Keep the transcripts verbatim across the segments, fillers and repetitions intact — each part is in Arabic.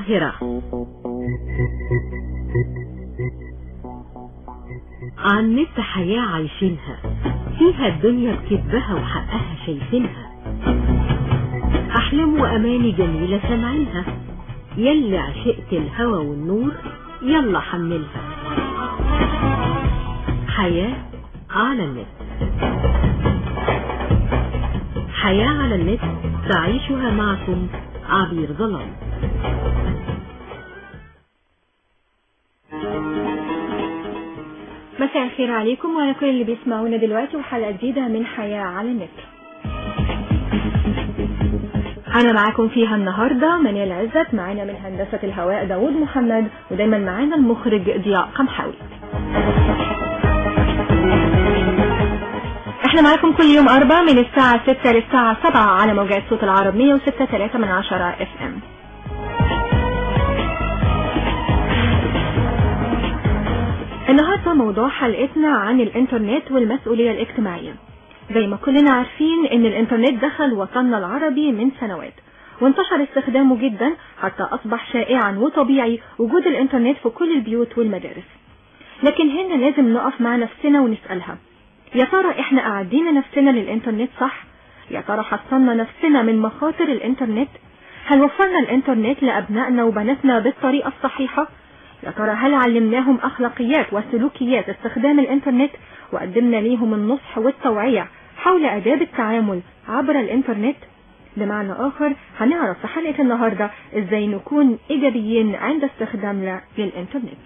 القاهرة. عن النت حياة عايشينها، فيها الدنيا بكذبها وحقها شايفينها، أحلام وأماني جميلة سامعينها، يلي عشقت الهوى والنور يلا حملها. حياة على النت. حياة على النت تعيشها معكم عبير ظلام. مساء الخير عليكم وعلى كل اللي بيسمعونا دلوقتي وحلقة جديدة من حياة على النت. أنا معاكم فيها النهاردة منال عزت، معانا من هندسة الهواء داود محمد، ودايما معانا المخرج ضياء قمحاوي. احنا معاكم كل يوم أربعة من الساعة ستة للساعة سبعة على موجات صوت العرب مية وستة فاصلة ثلاثة من عشرة اف ام. النهاردة موضوع حلقتنا عن الانترنت والمسؤولية الاجتماعية. زي ما كلنا عارفين ان الانترنت دخل وطننا العربي من سنوات، وانتشر استخدامه جدا حتى اصبح شائعا وطبيعي وجود الانترنت في كل البيوت والمدارس. لكن هنا لازم نقف مع نفسنا ونسألها، يا ترى احنا قاعدين نفسنا للانترنت صح؟ يا ترى حصلنا نفسنا من مخاطر الانترنت؟ هل وفرنا الانترنت لابنائنا وبناتنا بالطريقة الصحيحة؟ يا ترى هل علمناهم اخلاقيات وسلوكيات استخدام الانترنت وقدمنا ليهم النصح والتوعية حول آداب التعامل عبر الانترنت؟ بمعنى اخر هنعرف في حلقة النهاردة ازاي نكون ايجابيين عند استخدامنا للانترنت.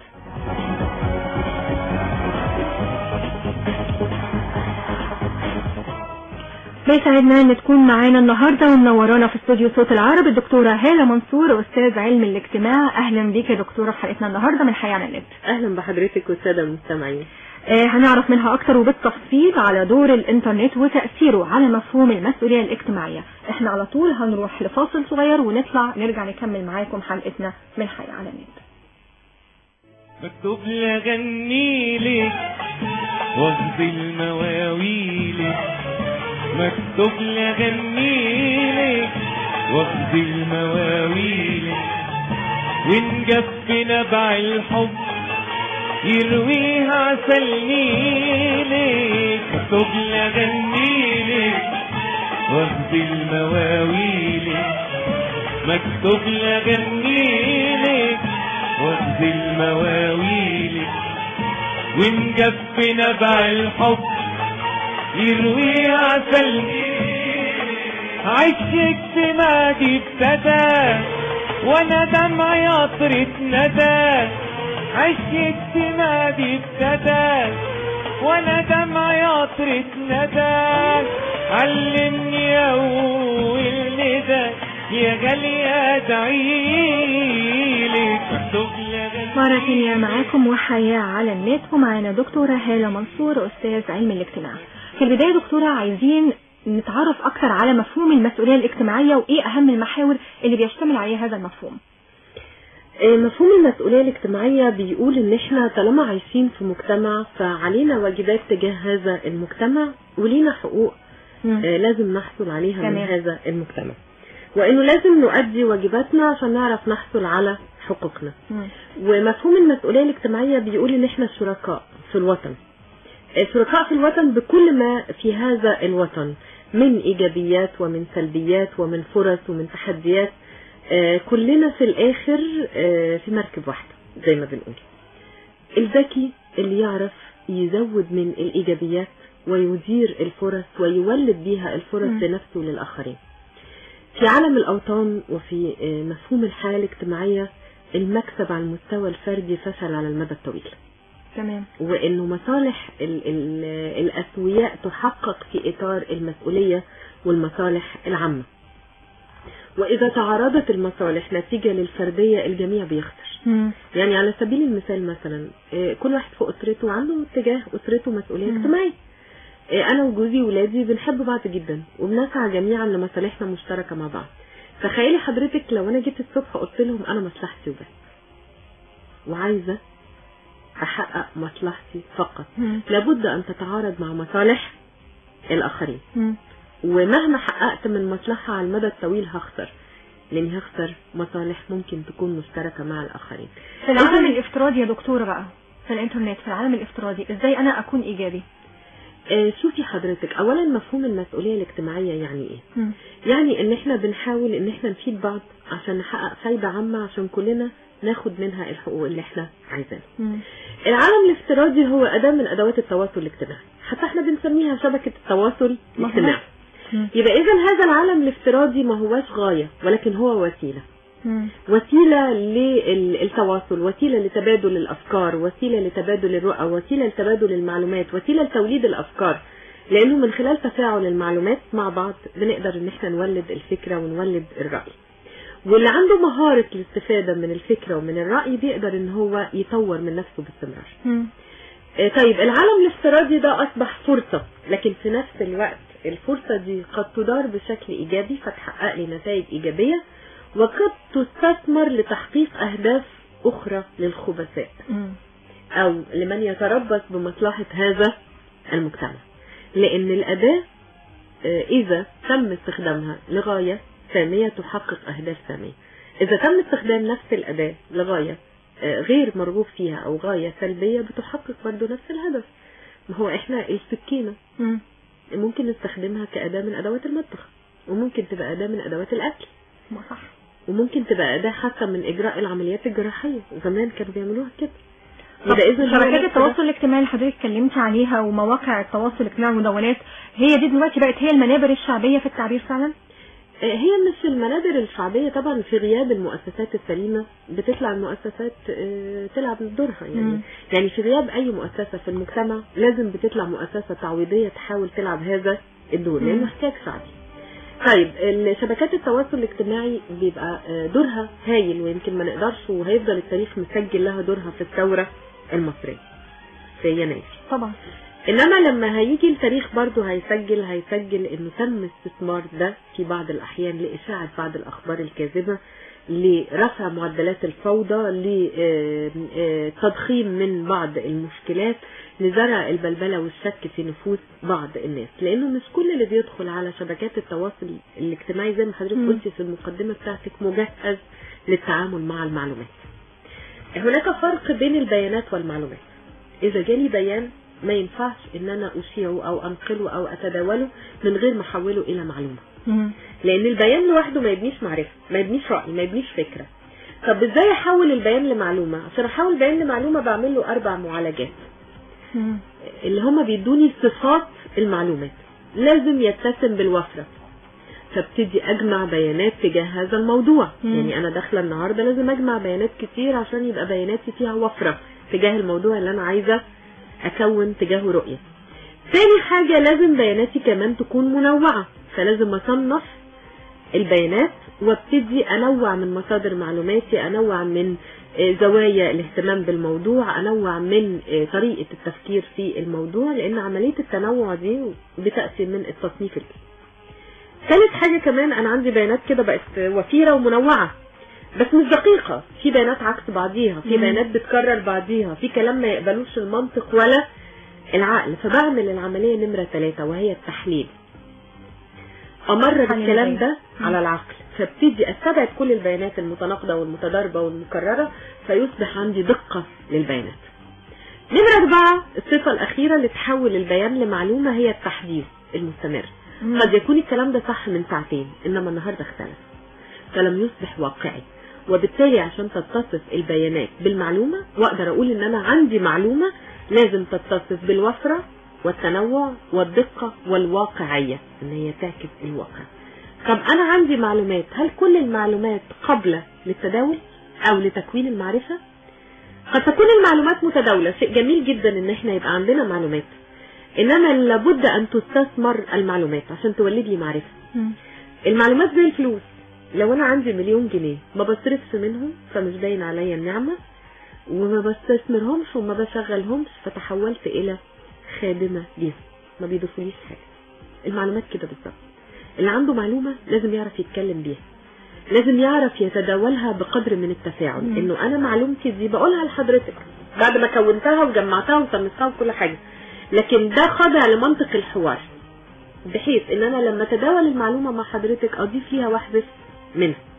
بيسعدنا ان تكون معانا النهارده ومنورانا في استوديو صوت العرب الدكتوره هالة منصور، استاذ علم الاجتماع. اهلا بيك يا دكتوره في حلقتنا النهارده من حياة على النت. اهلا بحضرتك والساده المستمعين. آه هنعرف منها اكتر وبالتفصيل على دور الانترنت وتاثيره على مفهوم المسؤوليه الاجتماعيه. احنا على طول هنروح لفاصل صغير ونطلع نرجع نكمل معاكم حلقتنا من حياة على النت. مكتوب لي اغني لك واخد المواويل، مكتوب لي اغني لك واخد المواويل، وان جف نبع الحب يرويها عسل نيلك. مكتوب لي اغني لك واخد المواويل، مكتوب لي اغني لك واخد المواويل، وان جف نبع الحب يروي عسل. عشق سمادي ابتدى وانا دمعي قطرة ندى، عشق سمادي ابتدى وانا دمعي قطرة ندى، علمني اول ندى يا غالية ادعيلك. مرة ثانية معاكم وحياة على النت، ومعانا دكتورة هالة منصور أستاذ علم الاجتماع. في البداية دكتورة عايزين نتعرف أكثر على مفهوم المسؤولية الاجتماعية وإيه أهم المحاور اللي بيشتمل عليها هذا المفهوم. مفهوم المسؤولية الاجتماعية بيقول إن إحنا طالما عايشين في مجتمع فعلينا واجبات تجاه هذا المجتمع ولينا حقوق آه لازم نحصل عليها تمام. من هذا المجتمع، وإنه لازم نؤدي واجباتنا عشان نعرف نحصل على حقوقنا. مم. ومفهوم المسؤولية الاجتماعية بيقول إن إحنا شركاء في الوطن، شركاء في الوطن بكل ما في هذا الوطن من إيجابيات ومن سلبيات ومن فرص ومن تحديات. آه كلنا في الآخر آه في مركب واحدة زي ما بنقول. الذكي اللي يعرف يزود من الإيجابيات ويدير الفرص ويولد بيها الفرص م. لنفسه وللآخرين. في عالم الأوطان وفي آه مفهوم الحياة الاجتماعية المكسب على المستوى الفردي فشل على المدى الطويل. تمام. وإنه مصالح ال ال الأسوياء تحقق في إطار المسؤولية والمصالح العامة. وإذا تعارضت المصالح نتيجة للفردية الجميع بيخسر. مم. يعني على سبيل المثال مثلا كل واحد في أسرته عنده اتجاه أسرته مسؤولية اجتماعية. أنا وجوزي وولادي بنحب بعض جدا وبنسعى جميعا لمصالحنا مشتركة مع بعض. تخيلي حضرتك لو أنا جيت الصبح قلت لهم أنا مصلحتي وبس وعايزة أحقق مصلحتي فقط، مم. لابد أن تتعارض مع مصالح الآخرين. مم. ومهما حققت من مصلحة على المدى الطويل هخسر. لاني هخسر مصالح ممكن تكون مشتركة مع الاخرين. في العالم الافتراضي يا دكتورة بقى، في الانترنت، في العالم الافتراضي ازاي انا اكون ايجابي؟ آه شوفي حضرتك، اولا مفهوم المسؤولية الاجتماعية يعني ايه؟ م. يعني ان احنا بنحاول ان احنا نفيد بعض عشان نحقق فايدة عامة، عشان كلنا ناخد منها الحقوق اللي احنا عايزينها. العالم الافتراضي هو اداة من ادوات التواصل الاجتماعي، حتى احنا بنسميها شبكة التواصل الاجتماعي. يبقى اذا هذا العالم الافتراضي ما هواش غاية، ولكن هو وسيلة. مم. وسيلة للتواصل، وسيلة لتبادل الافكار، وسيلة لتبادل الرؤى، وسيلة لتبادل المعلومات، وسيلة لتوليد الافكار، لانه من خلال تفاعل المعلومات مع بعض بنقدر ان احنا نولد الفكرة ونولد الرأي. واللي عنده مهارة الاستفادة من الفكرة ومن الرأي بيقدر ان هو يطور من نفسه باستمرار. مم. اه طيب العالم الافتراضي ده اصبح فرصة، لكن في نفس الوقت الفرصة دي قد تدار بشكل ايجابي فتحقق لي نتائج ايجابية، وقد تستثمر لتحقيق اهداف اخرى للخبثاء مم. او لمن يتربص بمصلحة هذا المجتمع. لان الاداة اه اذا تم استخدامها لغاية سامية تحقق أهداف سامية، إذا تم استخدام نفس الأداة لغاية غير مرغوب فيها أو غاية سلبية بتحقق برضو نفس الهدف. ما هو إحنا السكينة م. ممكن نستخدمها كأداة من أدوات المطبخ، وممكن تبقى أداة من أدوات الأكل، صح، وممكن تبقى أداة حتى من إجراء العمليات الجراحية، زمان كانوا بيعملوها كده. يبقى إذا شبكات التواصل الاجتماعي اللي حضرتك اتكلمت عليها ومواقع التواصل الاجتماعي والمدونات هي دي دلوقتي بقت هي المنابر الشعبية في التعبير فعلا؟ هي مش المنابر الشعبية طبعا، في غياب المؤسسات السليمة بتطلع المؤسسات تلعب دورها يعني م. يعني في غياب أي مؤسسة في المجتمع لازم بتطلع مؤسسة تعويضية تحاول تلعب هذا الدور لأنه احتياج شعبي. طيب شبكات التواصل الاجتماعي بيبقى دورها هايل، ويمكن ما نقدرش وهيفضل التاريخ مسجل لها دورها في الثورة المصرية في يناير طبعا. انما لما هيجي التاريخ برضو هيسجل هيسجل انه تم استثمار ده في بعض الاحيان لاشاعة بعض الاخبار الكاذبة، لرفع معدلات الفوضى، لتضخيم من بعض المشكلات، لزرع البلبلة والشك في نفوس بعض الناس. لانه مش كل اللي بيدخل على شبكات التواصل الاجتماعي زي ما حضرتك قلتي في المقدمة بتاعتك مجهز للتعامل مع المعلومات. هناك فرق بين البيانات والمعلومات. اذا جالي بيان ما ينفعش ان انا اشيعه او انقله او اتداوله من غير ما احوله الى معلومة. مم. لان البيان لوحده ما يبنيش معرفة، ما يبنيش رأي، ما يبنيش فكرة. طب ازاي احول البيان لمعلومة؟ عشان احول البيان لمعلومة بعمل له اربع معالجات مم. اللي هما بيدوني صفات المعلومات. لازم يتسم بالوفرة، فابتدي اجمع بيانات تجاه هذا الموضوع. مم. يعني انا داخله النهارده لازم اجمع بيانات كتير عشان يبقى بياناتي فيها وفرة تجاه الموضوع اللي انا عايزة اكون تجاهه رؤية. ثاني حاجة لازم بياناتي كمان تكون منوعة، فلازم اصنف البيانات وابتدي انوع من مصادر معلوماتي، انوع من زوايا الاهتمام بالموضوع، انوع من طريقة التفكير في الموضوع، لان عملية التنوع دي بتأتي من التصنيف الاسم. ثالث حاجة كمان انا عندي بيانات كده بقت وفيرة ومنوعة بس مش دقيقة، في بيانات عكس بعضيها، في بيانات بتكرر بعضيها، في كلام ما يقبلوش المنطق ولا العقل. فبعمل العملية نمرة ثلاثة وهي التحليل، امرر الكلام ده على العقل، فابتدي استبعد كل البيانات المتناقضة والمتضاربة والمكررة فيصبح عندي دقة للبيانات. نمرة أربعة الصفة الأخيرة اللي تحول البيان لمعلومة هي التحديث المستمر. قد يكون الكلام ده صح من ساعتين انما النهاردة اختلف فلم يصبح واقعي، وبالتالي عشان تتصف البيانات بالمعلومة واقدر اقول ان انا عندي معلومة لازم تتصف بالوفرة والتنوع والدقة والواقعية، ان هي تعكس الواقع. طب انا عندي معلومات، هل كل المعلومات قابلة للتداول او لتكوين المعرفة؟ قد تكون المعلومات متداولة، شيء جميل جدا ان احنا يبقى عندنا معلومات، انما لابد ان تستثمر المعلومات عشان تولد لي معرفة. م. المعلومات زي الفلوس، لو انا عندي مليون جنيه ما بصرفش منهم فمش باين عليا النعمة، وما بستثمرهمش وما بشغلهمش فتحولت الى خادمة ليهم ما بيضيفوليش حاجة. المعلومات كده بالظبط، اللي عنده معلومة لازم يعرف يتكلم بيها، لازم يعرف يتداولها بقدر من التفاعل. م. انه انا معلومتي دي بقولها لحضرتك بعد ما كونتها وجمعتها وصنفتها وكل حاجة، لكن ده خاضع لمنطق الحوار، بحيث ان انا لما تداول المعلومة مع حضرتك اضيف فيها واحدث منها.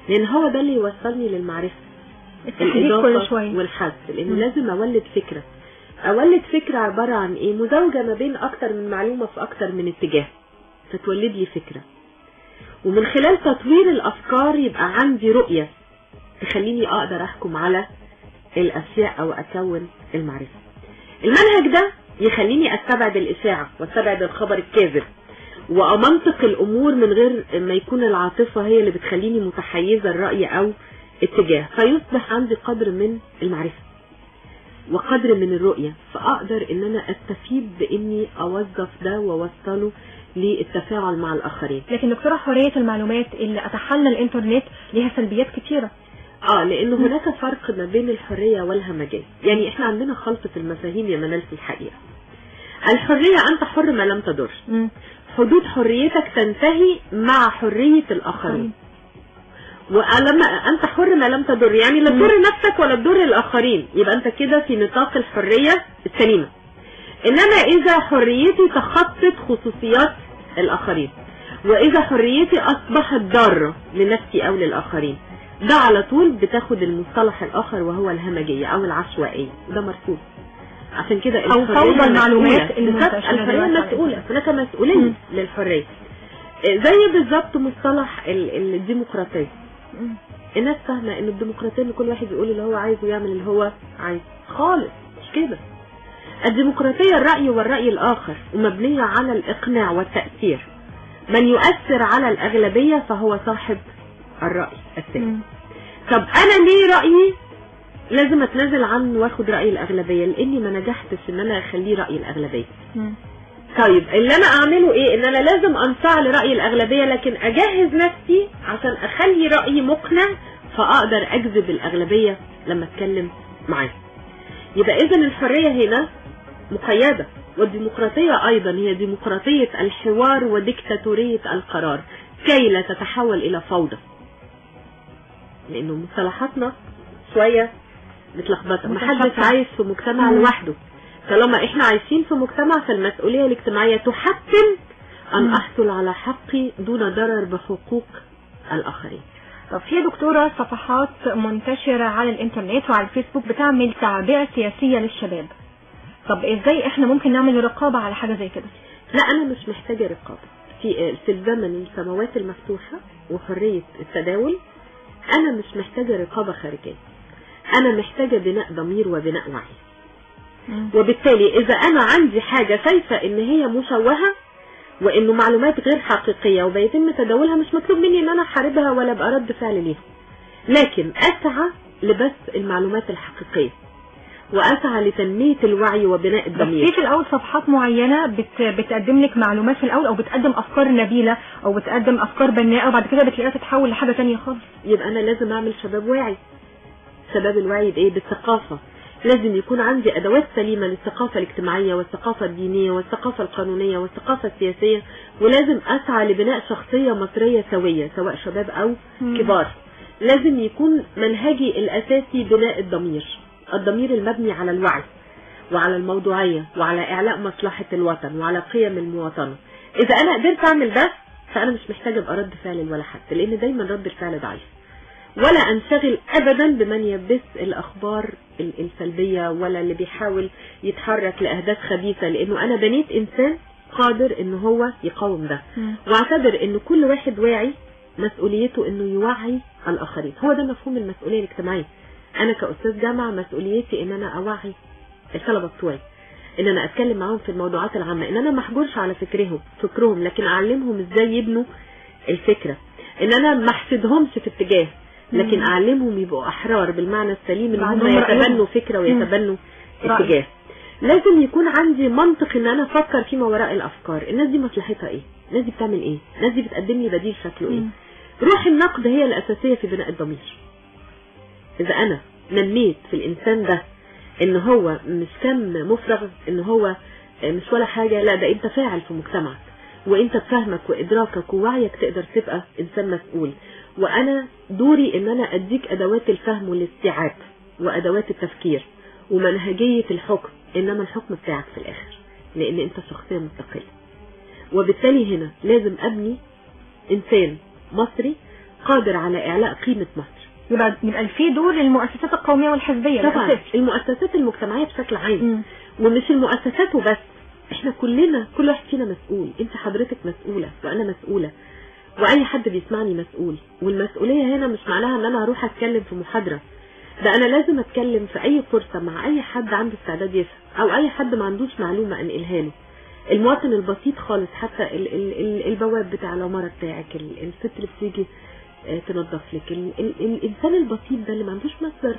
لان هو ده اللي يوصلني للمعرفة، الإضافة والحذف، لانه لازم اولد فكرة. اولد فكرة عبارة عن ايه؟ مزاوجة ما بين اكتر من معلومة في اكتر من اتجاه، فتولد لي فكرة، ومن خلال تطوير الافكار يبقى عندي رؤية تخليني اقدر احكم على الاشياء او اكون المعرفة. المنهج ده يخليني استبعد الاشاعة واستبعد الخبر الكاذب، وامنطق الامور من غير ما يكون العاطفة هي اللي بتخليني متحيزة الرأي او اتجاه، فيصبح عندي قدر من المعرفة وقدر من الرؤية، فاقدر ان انا استفيد باني اوظف ده ووصله للتفاعل مع الاخرين. لكن دكتورة، حرية المعلومات اللي اتحلى الانترنت ليها سلبيات كتيرة. اه لانه هناك فرق ما بين الحرية والهمجية. يعني احنا عندنا خلطة المفاهيم يا منال في الحقيقة. الحرية انت حر ما لم تضر، حدود حريتك تنتهي مع حرية الاخرين. ولما انت حر ما لم تضر يعني لا تضر نفسك ولا تضر الاخرين، يبقى انت كده في نطاق الحرية السليمة. انما اذا حريتي تخطت خصوصيات الاخرين، واذا حريتي اصبحت ضارة لنفسي او للاخرين، ده على طول بتاخد المصطلح الاخر وهو الهمجية او العشوائية، ده مرفوض. عشان كده او فوضى المعلومات المنتشرة. الحرية مسؤولة، هناك مسؤولية للحرية. زي بالظبط مصطلح الديمقراطية. الناس فاهمة ان الديمقراطية ان كل واحد يقول اللي هو عايزه ويعمل اللي هو عايزه، خالص مش كده. الديمقراطية الرأي والرأي الآخر، ومبنية على الإقناع والتأثير. من يؤثر على الأغلبية فهو صاحب الرأي السائد. طب أنا ليه رأيي لازم أتنازل عنه واخد رأي الأغلبية؟ لأني ما نجحتش إن أنا أخليه رأي الأغلبية. مم. طيب اللي أنا أعمله إيه؟ إن أنا لازم أنصاع لرأي الأغلبية، لكن أجهز نفسي عشان أخلي رأيي مقنع فأقدر أجذب الأغلبية لما أتكلم معاه. يبقى إذن الحرية هنا مقيدة، والديمقراطية أيضا هي ديمقراطية الحوار وديكتاتورية القرار كي لا تتحول إلى فوضى. لأنه مصطلحاتنا شوية متلخبطة، محدش عايش في مجتمع لوحده. طالما احنا عايشين في مجتمع فالمسؤولية الاجتماعية تحتم أن أحصل على حقي دون ضرر بحقوق الآخرين. طب في دكتورة صفحات منتشرة على الانترنت وعلى الفيسبوك بتعمل تعبئة سياسية للشباب، طب ازاي احنا ممكن نعمل رقابة على حاجة زي كده؟ لا انا مش محتاجة رقابة في في الزمن السماوات المفتوحة وحرية التداول. انا مش محتاجة رقابة خارجية، انا محتاجة بناء ضمير وبناء وعي. م. وبالتالي اذا انا عندي حاجة شايفة ان هي مشوهة وانه معلومات غير حقيقية وبيتم تداولها، مش مطلوب مني ان انا احاربها ولا ابقى رد فعل ليها، لكن اسعى لبث المعلومات الحقيقية واسعى لتنمية الوعي وبناء الضمير. في في الاول صفحات معينة بت بتقدم لك معلومات في الاول، او بتقدم افكار نبيلة او بتقدم افكار بناءة، وبعد كده بتلاقيها تتحول لحاجة تانية خالص. يبقى انا لازم اعمل شباب واعي. شباب الوعي بايه؟ بالثقافة. لازم يكون عندي ادوات سليمة للثقافة الاجتماعية والثقافة الدينية والثقافة القانونية والثقافة السياسية، ولازم اسعى لبناء شخصية مصرية سوية سواء شباب او م. كبار. لازم يكون منهجي الاساسي بناء الضمير، الضمير المبني على الوعي وعلى الموضوعية وعلى إعلاء مصلحة الوطن وعلى قيم المواطنة. إذا أنا قدرت أعمل ده فأنا مش محتاجة أبقى رد فعل ولا حد، لأن دايما رد الفعل ضعيف، ولا أنشغل أبدا بمن يبث الأخبار السلبية ولا اللي بيحاول يتحرك لأهداف خبيثة، لأنه أنا بنيت إنسان قادر إنه هو يقاوم ده. واعتبر إنه كل واحد واعي مسؤوليته إنه يوعي الآخرين. هو ده مفهوم المسؤولية الاجتماعية. انا كأستاذ جامعة مسؤوليتي ان انا اوعي الطلبة بتوعي، ان انا اتكلم معاهم في الموضوعات العامة، ان انا ما احجرش على فكرهم فكرهم لكن اعلمهم ازاي يبنوا الفكرة، ان انا ما احسدهمش في اتجاه لكن اعلمهم يبقوا احرار بالمعنى السليم، ان هم يتبنوا فكرة ويتبنوا اتجاه. لازم يكون عندي منطق ان انا افكر فيما وراء الافكار. الناس دي مصلحتها ايه؟ الناس دي بتعمل ايه؟ الناس دي بتقدم لي بديل شكله ايه؟ روح النقد هي الاساسية في بناء الضمير. إذا أنا نميت في الإنسان ده إن هو مش كم مفرغ، إن هو مش ولا حاجة، لا ده أنت فاعل في مجتمعك، وأنت بفهمك وإدراكك ووعيك تقدر تبقى إنسان مسؤول. وأنا دوري إن أنا أديك أدوات الفهم والاستيعاب وأدوات التفكير ومنهجية الحكم، إنما الحكم بتاعك في الآخر، لأن أنت شخصية مستقلة. وبالتالي هنا لازم أبني إنسان مصري قادر على إعلاء قيمة مصر. يبقى يبقى في دور للمؤسسات القومية والحزبية طبعا الأساسي. المؤسسات المجتمعية بشكل عام، ومش المؤسسات وبس، احنا كلنا كل واحد فينا مسؤول. انت حضرتك مسؤولة وانا مسؤولة واي حد بيسمعني مسؤول. والمسؤولية هنا مش معناها ان انا هروح اتكلم في محاضرة، ده انا لازم اتكلم في اي فرصة مع اي حد عنده استعداد يفهم او اي حد ما عندوش معلومة انقلها له. المواطن البسيط خالص، حتى ال ال ال البواب بتاع العمارة بتاعك، الست اللي بتيجي تنظف لك، ال ال الانسان البسيط ده اللي ما عندوش مصدر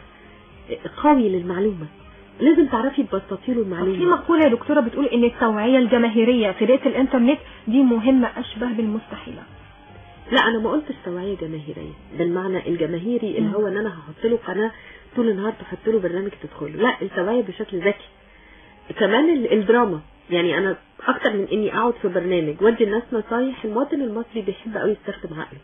قوي للمعلومة، لازم تعرفي تبسطي له المعلومة. في مقولة يا دكتورة بتقول ان التوعية الجماهيرية في بيئة الانترنت دي مهمة اشبه بالمستحيلة. لا انا ما قلتش توعية جماهيرية بالمعنى الجماهيري اللي هو ان انا هحط له قناة طول النهار تحط له برنامج تدخله، لا التوعية بشكل ذكي. كمان الدراما، يعني انا اكتر من اني اقعد في برنامج ودي الناس نصايح، المواطن المصري بيحب قوي يستخدم عقله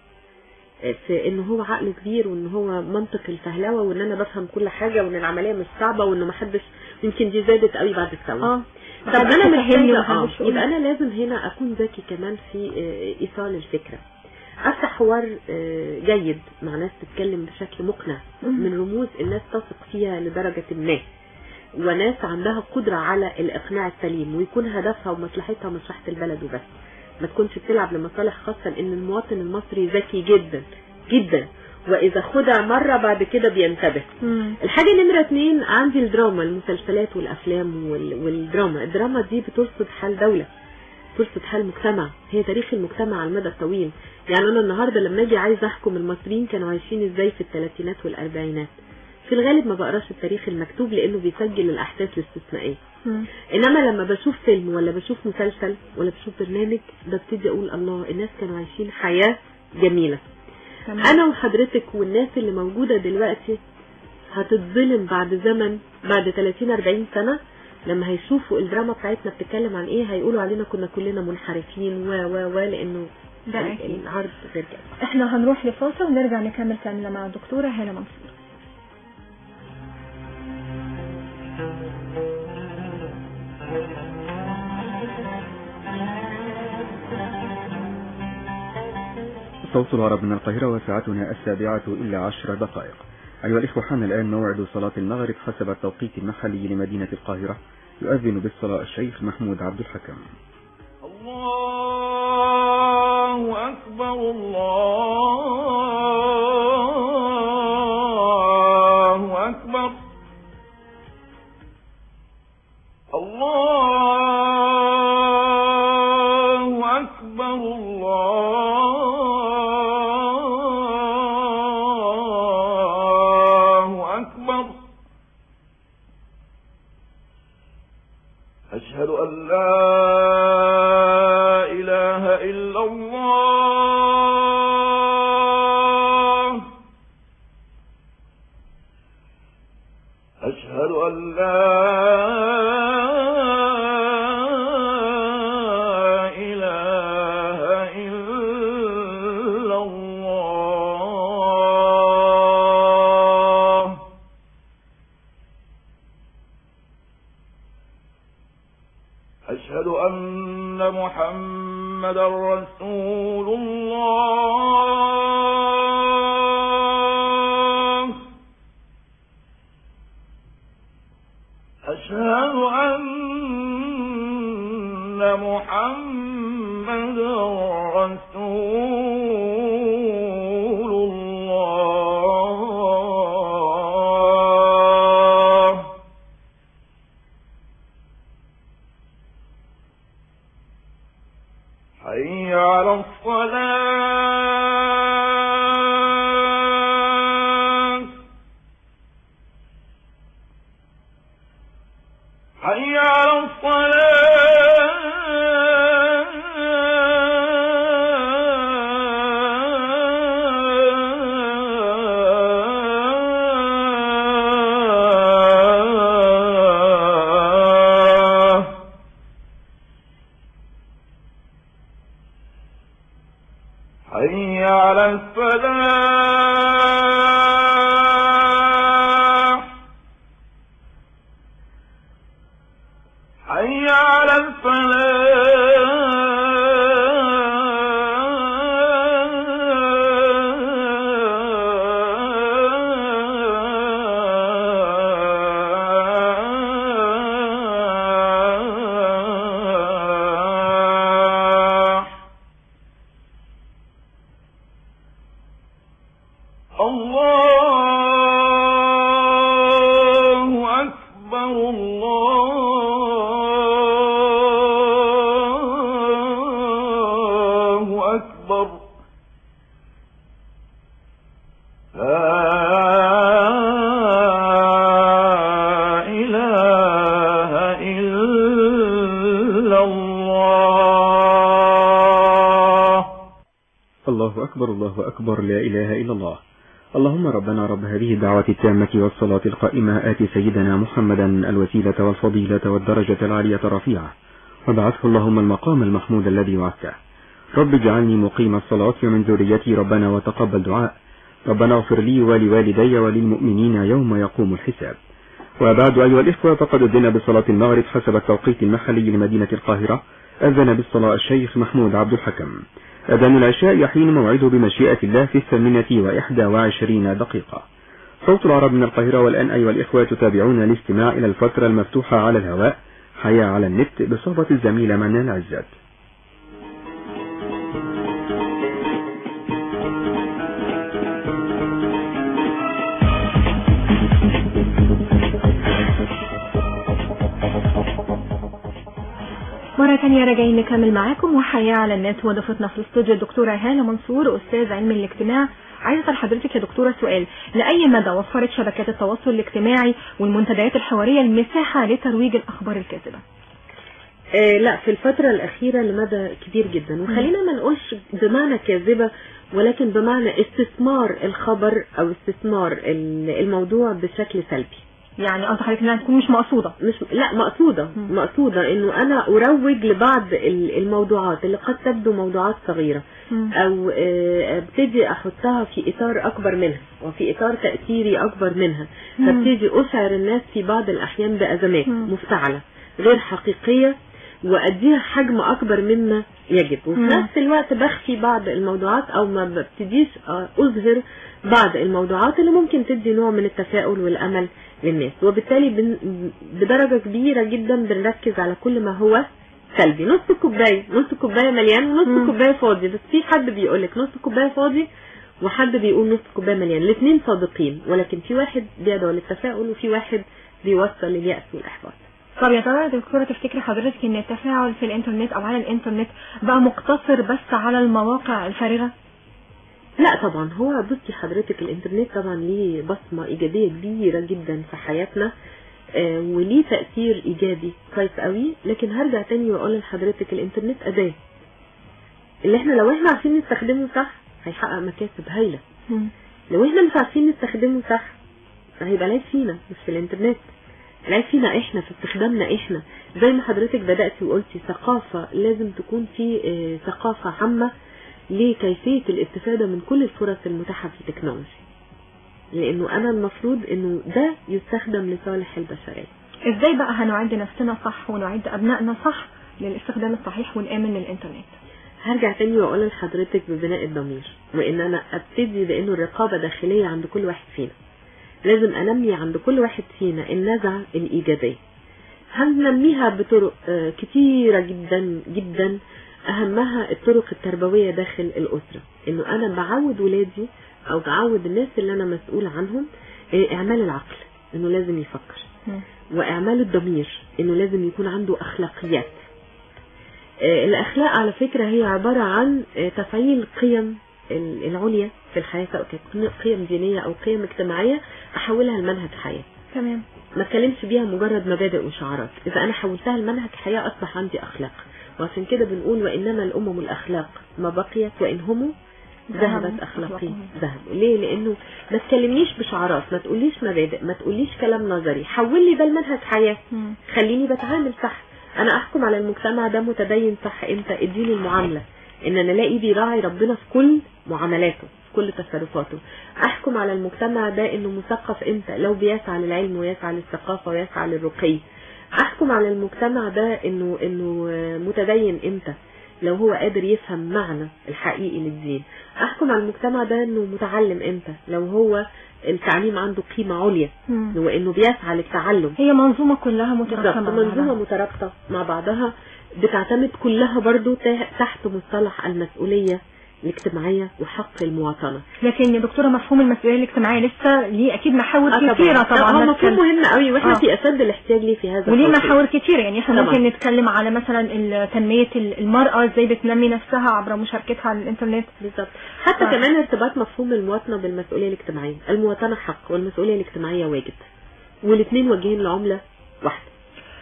في ان هو عقله كبير وان هو منطق الفهلوه وان انا بفهم كل حاجه وان العمليه مش صعبه وان ما حدش يمكن دي زادت قوي بعد الثوره. اه طب انا محتاجه اه يبقى انا لازم هنا اكون ذكي كمان في ايصال الفكره، افتح حوار جيد مع ناس تتكلم بشكل مقنع من رموز الناس تثق فيها لدرجه ما، وناس عندها قدره على الاقناع السليم ويكون هدفها ومصلحتها مصلحه البلد وبس، ما تكونش بتلعب لمصالح خاصة. لان المواطن المصري ذكي جدا جدا، واذا خدع مرة بعد كده بينتبه. مم. الحاجة نمرة اتنين عندي الدراما، المسلسلات والافلام والدراما. الدراما دي بترصد حال دولة، بترصد حال مجتمع، هي تاريخ المجتمع على المدى الطويل. يعني انا النهاردة لما اجي عايز احكم المصريين كانوا عايشين ازاي في الثلاثينات والاربعينات، في الغالب ما بقراش التاريخ المكتوب لانه بيسجل الاحداث الاستثنائيه. انما لما بشوف فيلم ولا بشوف مسلسل ولا بشوف برنامج ببتدي اقول الله الناس كانوا عايشين حياه جميله. تمام. انا وحضرتك والناس اللي موجوده دلوقتي هتتظلم بعد زمن، بعد ثلاثين أربعين سنه لما هيشوفوا الدراما بتاعتنا بتتكلم عن ايه هيقولوا علينا كنا كلنا منحرفين و و و لانه ده اكيد العرض غير كده. احنا هنروح لفاصل ونرجع نكمل كلامنا مع الدكتوره هالة منصور. صوت العرب من القاهرة وساعتنا السابعة إلا عشر دقائق. أيها الإخوة، حان الآن موعد صلاة المغرب حسب التوقيت المحلي لمدينة القاهرة. يؤذن بالصلاة الشيخ محمود عبد الحكم. الله أكبر الله أكبر الله أكبر الله أكبر. أشهد أن لا إله إلا الله. أشهد أن لا أشهد أن محمدا رسول الله. أشهد أن محمدا رسول الله. حي على الصلاة. حي على الصلاة. الله أكبر الله أكبر لا إله إلا الله. اللهم ربنا رب هذه الدعوة التامة والصلاة القائمة آت سيدنا محمدا الوسيلة والفضيلة والدرجة العالية الرفيعة وابعثه اللهم المقام المحمود الذي وعدته. رب اجعلني مقيم الصلاة ومن ذريتي ربنا وتقبل دعاء. ربنا اغفر لي ولوالدي وللمؤمنين يوم يقوم الحساب. وبعد أيها الإخوة، فقد أذن بصلاة المغرب حسب التوقيت المحلي لمدينة القاهرة. أذن بالصلاة الشيخ محمود عبد الحكم. أذان العشاء يحين موعده بمشيئة الله في الثامنة وإحدى وعشرين دقيقة. صوت العرب من القاهرة. والآن أيها الإخوة تتابعون الاستماع إلى الفترة المفتوحة على الهواء حياة على النت بصحبة الزميلة منال عزت. مرة تانية راجعين نكمل معاكم وحياة على النت، وضيفتنا في الاستوديو الدكتورة هالة منصور أستاذ علم الاجتماع. عايزة أسأل حضرتك يا دكتورة سؤال، لأي مدى وفرت شبكات التواصل الاجتماعي والمنتديات الحوارية المساحة لترويج الأخبار الكاذبة؟ آه لا، في الفترة الأخيرة لمدى كبير جدا، وخلينا ما نقولش بمعنى كاذبة ولكن بمعنى استثمار الخبر أو استثمار الموضوع بشكل سلبي. يعني قصدك حضرتك انها تكون مش مقصودة؟ مش لا مقصودة. م. مقصودة انه انا اروج لبعض الموضوعات اللي قد تبدو موضوعات صغيرة م. او ابتدي احطها في اطار اكبر منها وفي اطار تأثيري اكبر منها، فابتدي اشعر الناس في بعض الاحيان بازمات م. مفتعلة غير حقيقية واديها حجم اكبر مما يجب، وفي م. نفس الوقت بخفي بعض الموضوعات او ما ببتديش اظهر بعض الموضوعات اللي ممكن تدي نوع من التفاؤل والامل للناس، وبالتالي بدرجة كبيرة جدا بنركز على كل ما هو سلبي. نص الكوباية نص الكوباية مليان ونص الكوباية فاضي، بس في حد بيقولك نص الكوباية فاضي وحد بيقول نص الكوباية مليان، الاثنين صادقين، ولكن في واحد بيدعو للتفاؤل وفي واحد بيوصل لليأس والإحباط. طب يا ترى يا دكتورة تفتكري حضرتك ان التفاعل في الانترنت او على الانترنت بقى مقتصر بس على المواقع الفارغة؟ لا طبعا، هو بصي حضرتك الانترنت طبعا ليه بصمة ايجابية كبيرة جدا في حياتنا آه وليه تأثير ايجابي كويس قوي، لكن هرجع تاني واقول لحضرتك الانترنت اداة اللي احنا لو احنا عارفين نستخدمه صح هيحقق مكاسب هايلة. لو احنا مش عارفين نستخدمه صح هيبقى العيب فينا مش في الانترنت، العيب فينا احنا في استخدامنا احنا. زي ما حضرتك بدأتي وقلتي ثقافة، لازم تكون في آه ثقافة عامة لكيفية الاستفادة من كل الفرص المتاحة في التكنولوجيا، لانه انا المفروض انه ده يستخدم لصالح البشرية. ازاي بقى هنعد نفسنا صح ونعد ابنائنا صح للاستخدام الصحيح والامن للانترنت؟ هرجع تاني واقول لحضرتك ببناء الضمير، وان انا ابتدي بانه الرقابة داخلية عند كل واحد فينا. لازم انمي عند كل واحد فينا النزعة الايجابية، هننميها بطرق كتيرة جدا جدا، اهمها الطرق التربوية داخل الاسرة، انه انا بعود ولادي او بعود الناس اللي انا مسؤول عنهم اعمال العقل، انه لازم يفكر، واعمال الضمير، انه لازم يكون عنده اخلاقيات. الاخلاق على فكرة هي عبارة عن تفعيل قيم العليا في الحياة، سواء كانت قيم دينية او قيم اجتماعية، احولها لمنهج حياة. تمام. ما اتكلمش بيها مجرد مبادئ وشعارات، اذا انا حولتها لمنهج حياة اصبح عندي اخلاق. وعشان كده بنقول وإنما الأمم الأخلاق ما بقيت وإن هم ذهبت أخلاقهم ذهبوا. ليه؟ لأنه ما تكلمنيش بشعارات، ما تقوليش مبادئ، ما تقوليش كلام نظري، حول لي ده المنهج حياة، خليني بتعامل صح. أنا أحكم على المجتمع ده متدين صح إمتى؟ اديني المعاملة، إن أنا الاقي بيراعي ربنا في كل معاملاته في كل تصرفاته. أحكم على المجتمع ده إنه مثقف إمتى؟ لو بيسعى للعلم ويسعى للثقافة ويسعى للرقي. احكم على المجتمع ده انه انه متدين امتى؟ لو هو قادر يفهم معنى الحقيقي للدين. احكم على المجتمع ده انه متعلم امتى؟ لو هو التعليم عنده قيمة عليا وانه بيسعى للتعلم. هي منظومة كلها مترابطة، منظومة مترابطة مع بعضها، بتعتمد كلها برضو تحت مصطلح المسؤولية الاجتماعية وحق المواطنة. لكن يا دكتورة مفهوم المسؤولية الاجتماعية لسه ليه اكيد محاور آه كثيرة طبعا. طبعا مفهوم مهم قوي واحنا آه. في اسد الاحتياج ليه في هذا، وليه محاور كثيرة. يعني احنا ممكن نتكلم على مثلا تنمية المرأة، ازاي بتنمي نفسها عبر مشاركتها على الانترنت بالظبط. حتى آه. كمان ارتباط مفهوم المواطنة بالمسؤولية الاجتماعية. المواطنة حق والمسؤولية الاجتماعية واجب، والاثنين وجهين لعملة واحدة.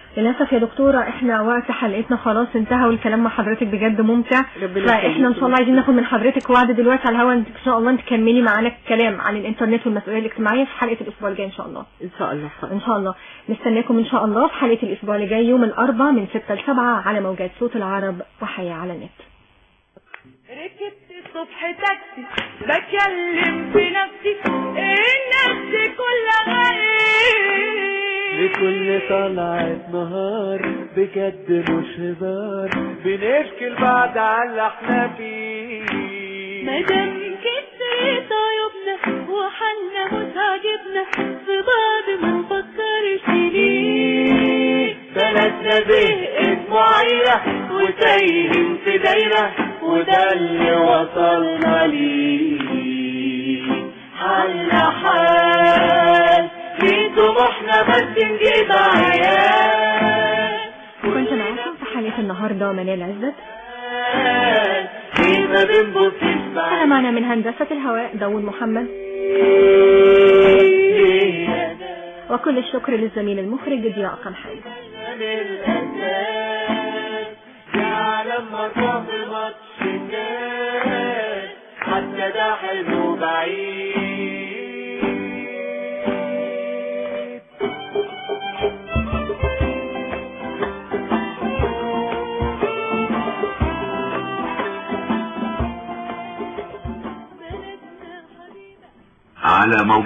للأسف يا دكتورة احنا وقت حلقتنا خلاص انتهى، والكلام مع حضرتك بجد ممتع، فاحنا ان شاء الله عايزين ناخد من حضرتك وعد دلوقتي على الهواء ان شاء الله انت تكملي معانا الكلام عن الانترنت والمسؤولية الاجتماعية في حلقة الاسبوع الجاي ان شاء الله. ان شاء الله ان شاء الله نستناكم ان شاء الله في حلقة الاسبوع اللي جاي يوم الاربعاء من ستة لسبعة على موجات صوت العرب وحياة على النت. ركبت الصبح تاكسي بكلم في نفسي النفس كلها ايه لكل طلعت نهار بجد مش هزار بنشكي لبعض على اللي احنا فيه مادام كترت عيوبنا وحالنا مش عاجبنا في بعض ما نفكرش ليه بلدنا زهقت معيرة وتايهين في دايرة وده اللي وصلنا ليه حل حال في طموحنا بس نجيب عيال. كنت معاكم في حلقة النهاردة منال عزت، ما بنبصش أنا معنا من هندسة الهواء داود محمد، وكل الشكر للزميل المخرج ضياء قمحي. حتى ده حلو بعيد. على موقع